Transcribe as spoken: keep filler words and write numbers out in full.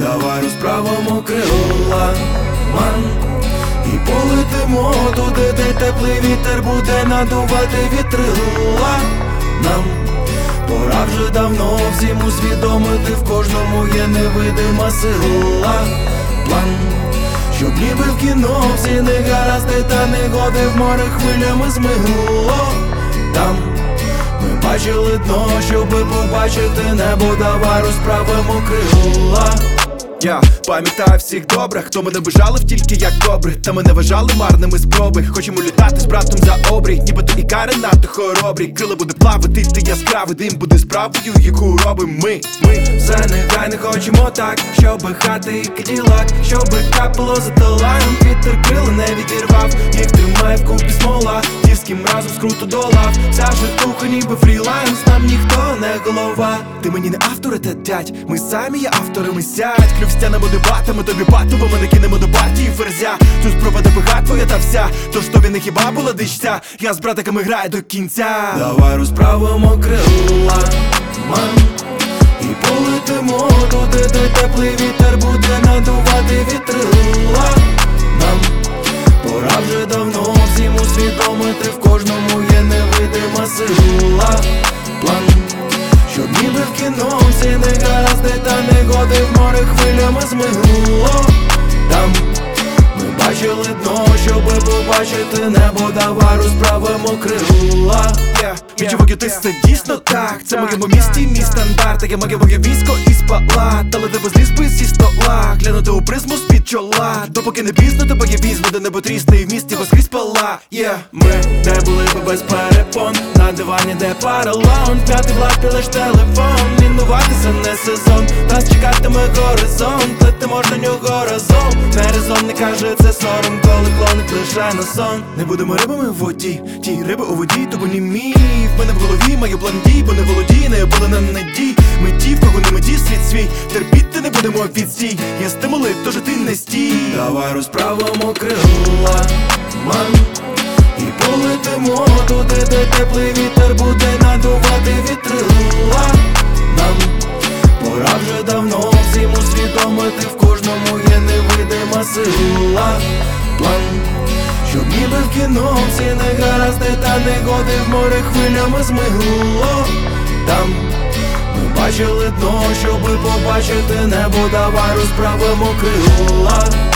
Давай розправимо крила, ман, і полетимо туди, де теплий вітер буде надувати вітрила. Нам пора вже давно всім усвідомити, в кожному є невидима сила. План, щоб ніби в кіно всі негаразди та негоди в море хвилями змигло. Там ми бачили дно, щоби побачити небо. Давай розправимо крила. Я пам'ятаю всіх добре, хто мене бажалив тільки як кобри, та мене вважали марними спроби. Хочемо літати з братом за обрій, ніби то і кари надто хоробрі. Крила буде плавати, ти яскравий дим буде справою, яку робим ми, ми. Все нехай не хочемо так, щоби хати і каділак, щоби капало за талаєм, вітер крила не відірвав, їх тримає вкупі смола, ті з ким разом скруто долав. Вся житуха ніби фріланс, нам ніхто не голова. Ти мені не авторитет, дядь, ми самі є авторами, сядь. Клюв стянемо дебатами, тобі батово, ми накинемо до партії ферзя. Тут спроба добига твоя та вся, тож тобі не хіба була дичця, я з братиками граю до кінця. Давай розправимо крила, ман, і полетимо туди, де теплий вітер буде надувати вітрила. Нам пора вже давно всім усвідомити, в кожному є невидима сила. План, щоб ніби в кіно всі негаразди та негоди в море хвилями змигло. Там ми бачили дно, щоби побачити небо. Давай розправимо крила. Відчуваю, ти це дійсно так. Це в моєму місті, мій стандарт. Таке моє моє військо і спала. Але тебе зліз би зі стола, глянути у призму з-під чола. Допоки не пізно, тебе є візьму, де небо трісне і в місті воскрізь пала. yeah. Ми де були би без перепон, на дивані де паралон, п'ятий влад, лиш телефон. Лінуватися не сезон, нас чекатиме горизонт, летимо ж на нього разом. Не резон, не каже, це сором, коли клоник лишає на сон. Не будемо рибами в воді, ті риби у воді, то бо не міф. В мене в голові маю план дій, бо не володій, не опалена надій. Ми ті, в кого не меті світ свій, терпіти не будемо відстій. Є стимули, тож ти не стій. Давай розправимо крила, ман, і полетимо туди, де теплий вітер буде надувати вітрила. Нам пора вже давно всім усвідомити, в кожному є невидима сила. План, щоб ніби в кіно всі негаразди та негоди в море хвилями змигло. Там ми бачили дно, щоби побачити небо. Давай розправимо крила.